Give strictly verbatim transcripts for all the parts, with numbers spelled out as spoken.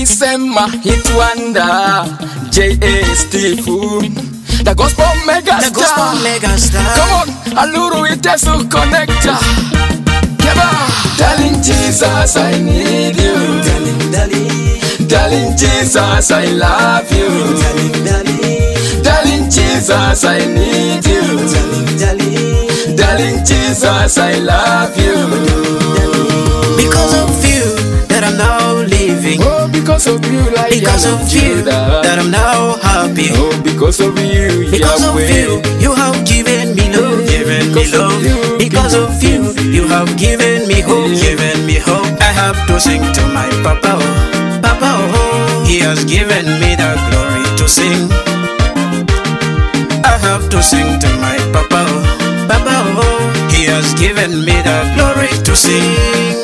Sema hit wonder J A Stephen, the gospel mega The gospel mega star. Come on, Aluru Itesu connector. Keba, darling Jesus, I need you. Darling, darling, Darling Jesus, I love you. darling, darling, Darling Jesus, I need you. darling, darling. Darling Jesus, I love you. Because of you that I'm now living. Oh, because of you, like Because of you that I'm now happy. Oh, because of you, Because of Yahweh. you, you have given me love, given me Because of love. you, Because of you, you have given me hope, given me hope. I have to sing to my Papa, oh, Papa, oh, He has given me the glory to sing. I have to sing to my Papa, oh, Papa, oh, He has given me the glory to sing.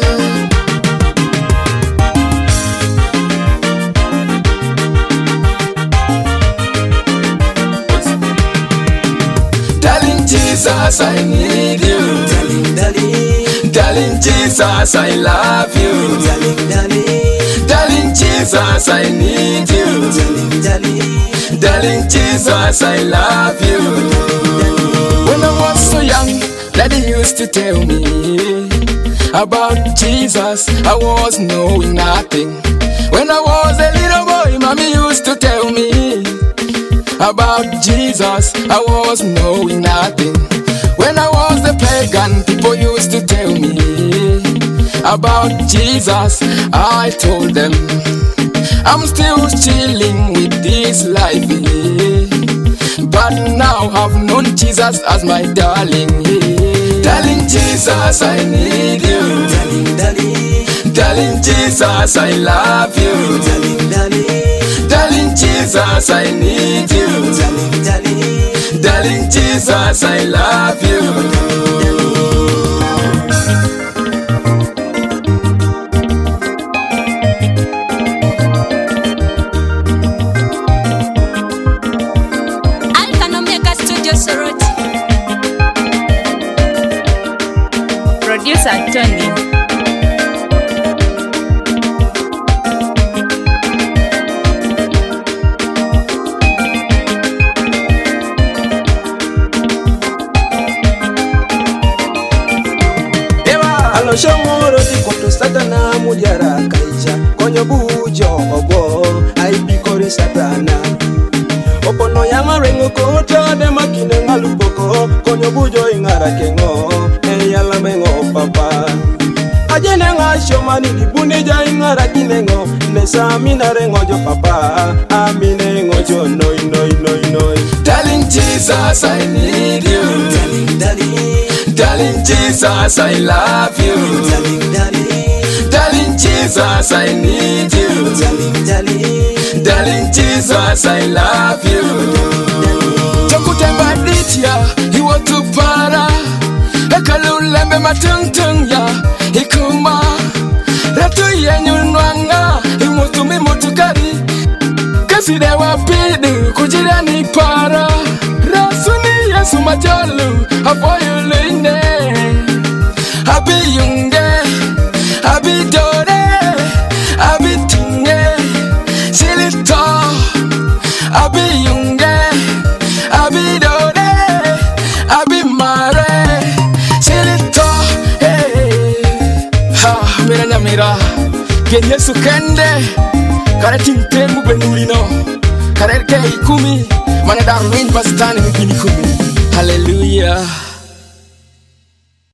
Darling Jesus, I need you. Darling, darling, Darling Jesus, I love you. darling, darling, Darling Jesus, I need you. darling, darling. Darling Jesus, I love you. When I was so young, Daddy used to tell me about Jesus. I was knowing nothing. When I was a little boy, Mommy used to tell me about Jesus. I was knowing nothing. When I was a pagan, people used to tell me about Jesus. I told them I'm still chilling with this life, eh. But now I've known Jesus as my darling, eh. Darling Jesus, I need you. Darling, darling, Darling Jesus, I love you. darling, darling, Darling Jesus, I need you. darling, darling. Darling Jesus, I love you. Alpha and Omega Studio Soroti. Producer Tony. Aloshamoro di konto satana mujara kaija konyo bujo obo ai bikori satana opono yanga rengo kota de makine ngalupoko konyo bujo ingara kengo e yala mengo papa ajene nga shomani di buni ja ingara kinengo nesa mina rengo jo papa amine ngojo noi noi noi noi. Darling Jesus, I need you. Darling, darling, Darling Jesus, I love you. darling, darling, Darling Jesus, I need you. darling, darling. Darling Jesus, I love you. Chokutemba ditya, iwo tupara. Ekalulembe matungtung ya, ikuma. Ratu yenyu nwanga, imutumi mutukari. Kasi dewa pidu, kujira ni para. Rasuni yesu majolu, apoyo linde. Abi yunge, abi dore, abi tunge. Silito, abi yunge, abi dore, abi mare. Silito, hey. Ha, mira nyamira. Gen yesu kende. Kare timpengu benulino. Kare ke ikumi. Mana darwin pastani mipini kumi. Hallelujah.